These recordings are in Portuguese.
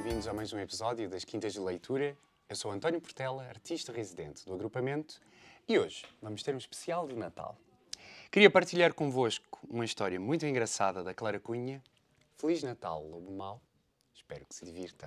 bem-vindos a mais um episódio das Quintas de Leitura. Eu sou António Portela, artista residente do agrupamento, e hoje vamos ter um especial de Natal. Queria partilhar convosco uma história muito engraçada da Clara Cunha. Feliz Natal, Lobo Mau. Espero que se divirtam.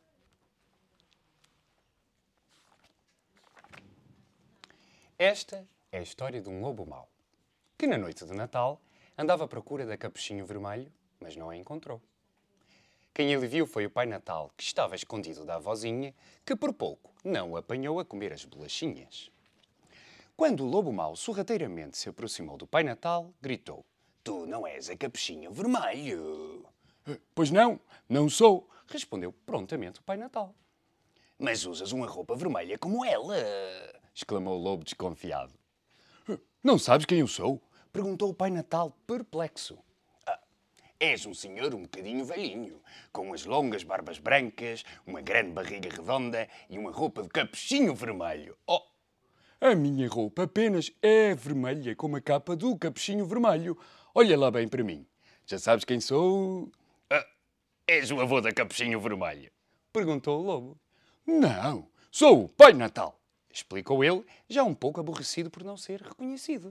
Esta é a história de um lobo mau, que na noite de Natal andava à procura da Capuchinho Vermelho, mas não a encontrou. Quem ele viu foi o Pai Natal, que estava escondido da avózinha, que por pouco não o apanhou a comer as bolachinhas. Quando o lobo mau sorrateiramente se aproximou do Pai Natal, gritou: "Tu não és a Capuchinho Vermelho!" "Pois não, não sou", respondeu prontamente o Pai Natal. "Mas usas uma roupa vermelha como ela!" exclamou o lobo desconfiado. "Não sabes quem eu sou?" perguntou o Pai Natal perplexo. És um senhor um bocadinho velhinho, com as longas barbas brancas, uma grande barriga redonda e uma roupa de capuchinho vermelho." "Oh, a minha roupa apenas é vermelha como a capa do capuchinho vermelho. Olha lá bem para mim. Já sabes quem sou?" És o avô da Capuchinho Vermelho?" perguntou o lobo. "Não, sou o Pai Natal", explicou ele, já um pouco aborrecido por não ser reconhecido.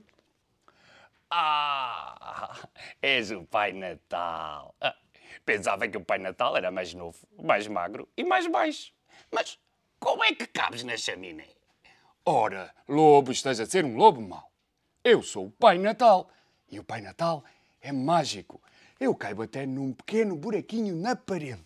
És o Pai Natal. Pensava que o Pai Natal era mais novo, mais magro e mais baixo. Mas como é que cabes na chaminé?" "Ora, lobo, estás a ser um lobo mau. Eu sou o Pai Natal e o Pai Natal é mágico. Eu caibo até num pequeno buraquinho na parede."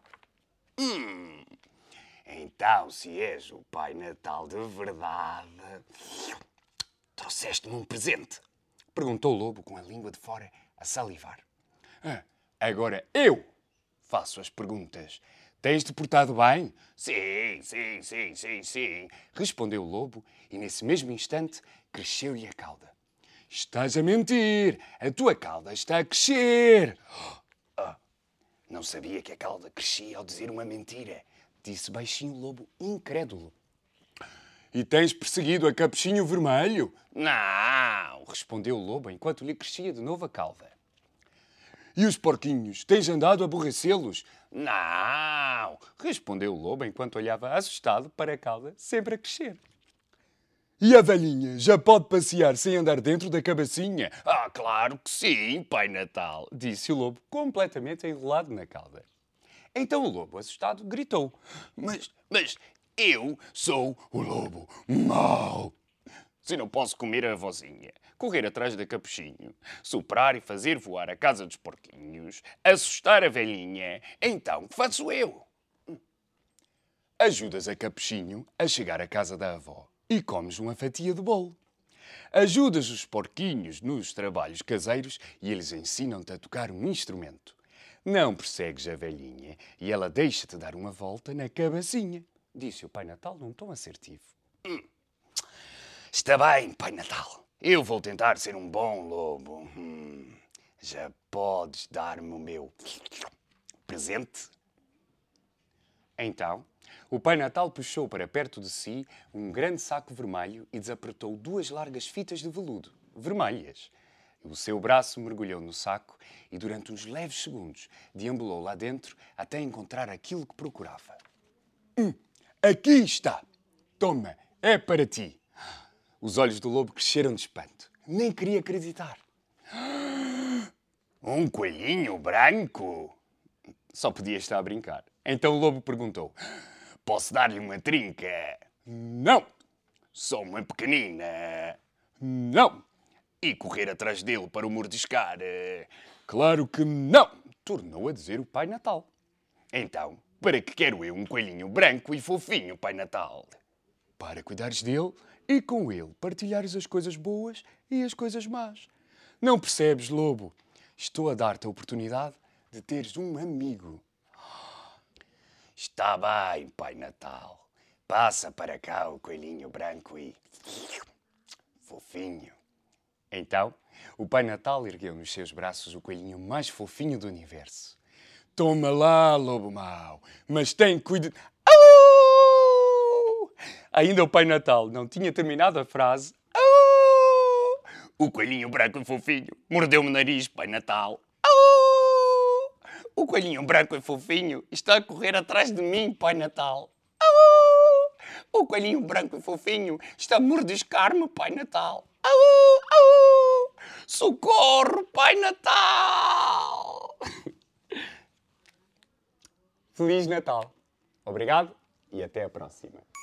Então, se és o Pai Natal de verdade, trouxeste-me um presente?" perguntou o lobo com a língua de fora a salivar. "Agora eu faço as perguntas. Tens-te portado bem?" Sim, respondeu o lobo e nesse mesmo instante cresceu-lhe a cauda. "Estás a mentir! A tua cauda está a crescer!" Não sabia que a cauda crescia ao dizer uma mentira, disse baixinho o lobo incrédulo. "E tens perseguido a Capuchinho Vermelho?" "Não", respondeu o lobo enquanto lhe crescia de novo a cauda. "E os porquinhos? Tens andado a aborrecê-los?" "Não", respondeu o lobo enquanto olhava assustado para a cauda sempre a crescer. "E a velhinha já pode passear sem andar dentro da cabacinha?" Claro que sim, Pai Natal", disse o lobo completamente enrolado na cauda. Então o lobo, assustado, gritou: Mas eu sou o lobo mau. Se não posso comer a vozinha, correr atrás da Capuchinho, soprar e fazer voar a casa dos porquinhos, assustar a velhinha, então o que faço eu?" "Ajudas a Capuchinho a chegar à casa da avó e comes uma fatia de bolo. Ajudas os porquinhos nos trabalhos caseiros e eles ensinam-te a tocar um instrumento. Não persegues a velhinha e ela deixa-te dar uma volta na cabacinha", disse o Pai Natal num tom assertivo. "Está bem, Pai Natal. Eu vou tentar ser um bom lobo. Já podes dar-me o meu presente?" Então, o Pai Natal puxou para perto de si um grande saco vermelho e desapertou 2 largas fitas de veludo, vermelhas. O seu braço mergulhou no saco e, durante uns leves segundos, deambulou lá dentro até encontrar aquilo que procurava. "Aqui está! Toma, é para ti!" Os olhos do lobo cresceram de espanto. Nem queria acreditar. "Um coelhinho branco?" Só podia estar a brincar. Então o lobo perguntou: "Posso dar-lhe uma trinca?" "Não." "Só uma pequenina?" "Não." "E correr atrás dele para o mordiscar?" "Claro que não", tornou a dizer o Pai Natal. "Então, para que quero eu um coelhinho branco e fofinho, Pai Natal?" "Para cuidares dele e com ele partilhares as coisas boas e as coisas más. Não percebes, lobo? Estou a dar-te a oportunidade de teres um amigo." "Está bem, Pai Natal. Passa para cá o coelhinho branco e fofinho." Então, o Pai Natal ergueu nos seus braços o coelhinho mais fofinho do universo. "Toma lá, lobo mau, mas tem cuidado." Ainda o Pai Natal não tinha terminado a frase. O coelhinho branco e fofinho mordeu-me o nariz, Pai Natal. O coelhinho branco e fofinho está a correr atrás de mim, Pai Natal. Au! O coelhinho branco e fofinho está a mordiscar-me, Pai Natal. Au! Au! Socorro, Pai Natal! Feliz Natal! Obrigado e até a próxima.